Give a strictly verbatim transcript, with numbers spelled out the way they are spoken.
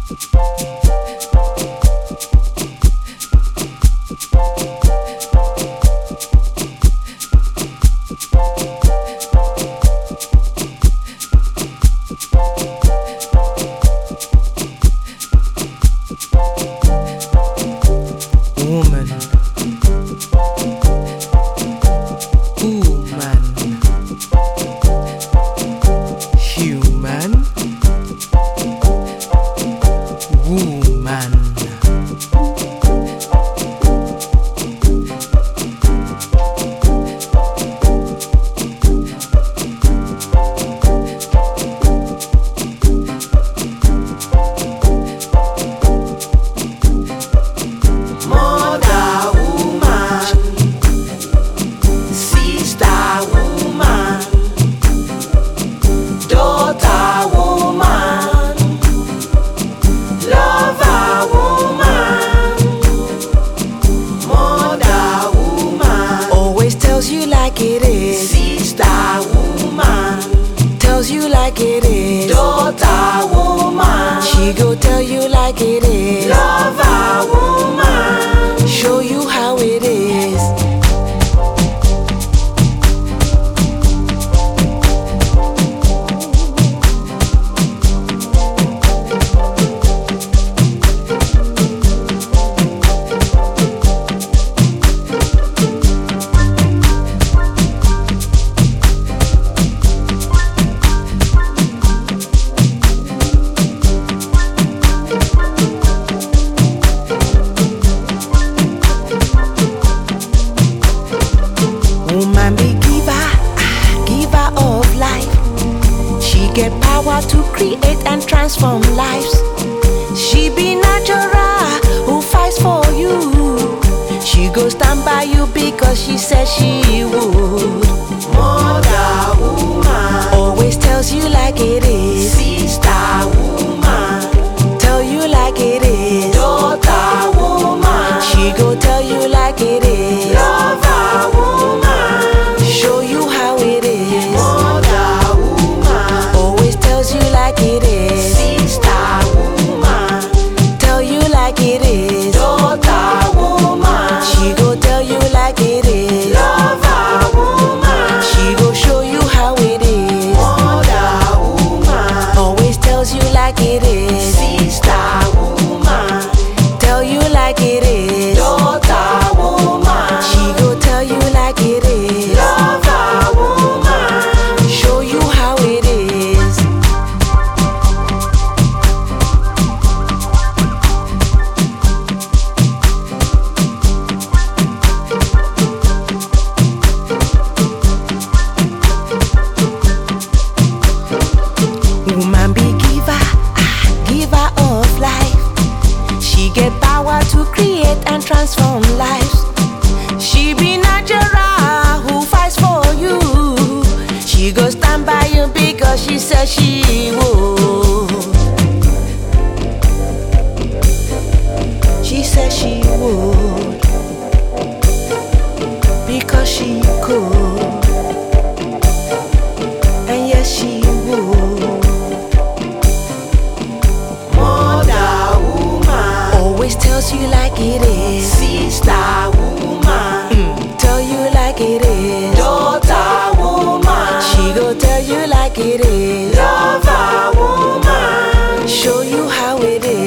Woman, woman, human, woman. Like it is, sister woman. Tells you like it is, daughter woman. She go tell you like it is, lover woman. Show you how it is. Woman be giver, giver of life. She get power to create and transform lives. She be natural, who fights for you. She go stand by you because she said she would. Mother woman, always tells you like it is, sister woman. Tell you like it is, daughter woman. She go tell you like it is, lover woman. Show you how it is, mother woman. Always tells you like it is, sister woman. Tell you like it is, daughter woman. She go tell you like it is, lover woman. She go show you how it is, mother woman. Always tells you like it is, sister woman. Tell you like it is, daughter woman. She go tell you like it is, lover woman. Show you how it is. Woman be giver, giver of life. She get power to create and transform lives. She be natural, who fights for you. She go stand by you because she said she would. She said she would because she could. And yes, she would. Mother woman, always tells you like it is, sister woman. Mm. Tell you like it is, daughter woman. She go tell you like it is, lover woman. Show you how it is.